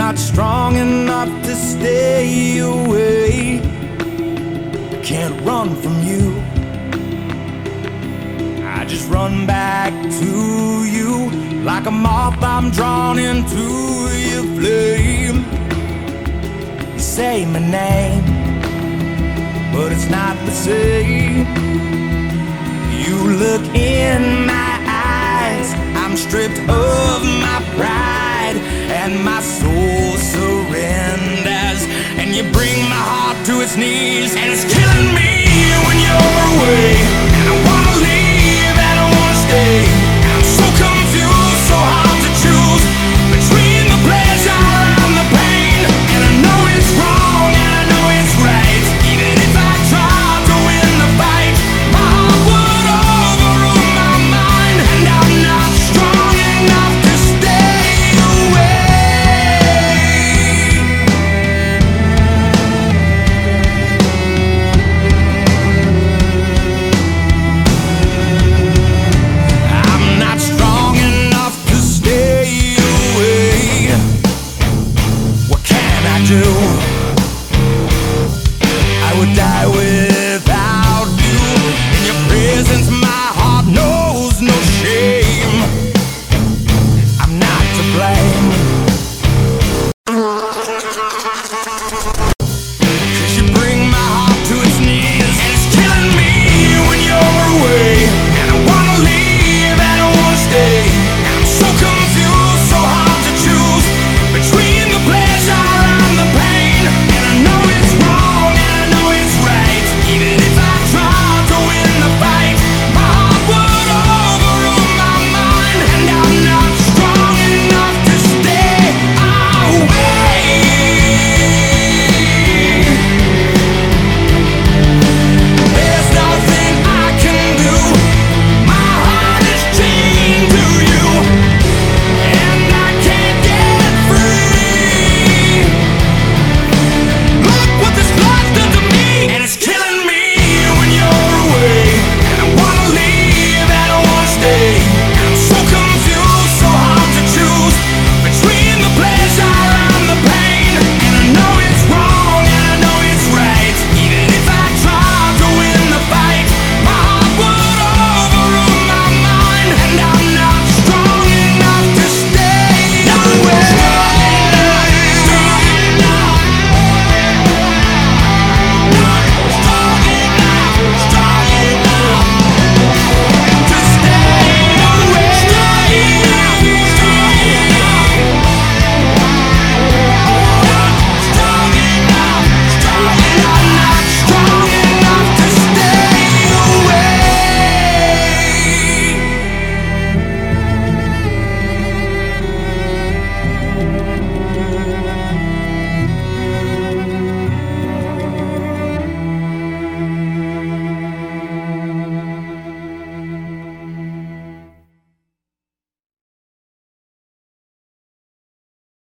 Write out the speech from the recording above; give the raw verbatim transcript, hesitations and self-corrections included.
not strong enough to stay away. I can't run from you, I just run back to you. Like a moth I'm drawn into your flame. You say my name, but it's not the same. You look in my eyes, I'm stripped of my pride, and my soul surrenders. And you bring my heart to its knees, and it's killing me when you're away.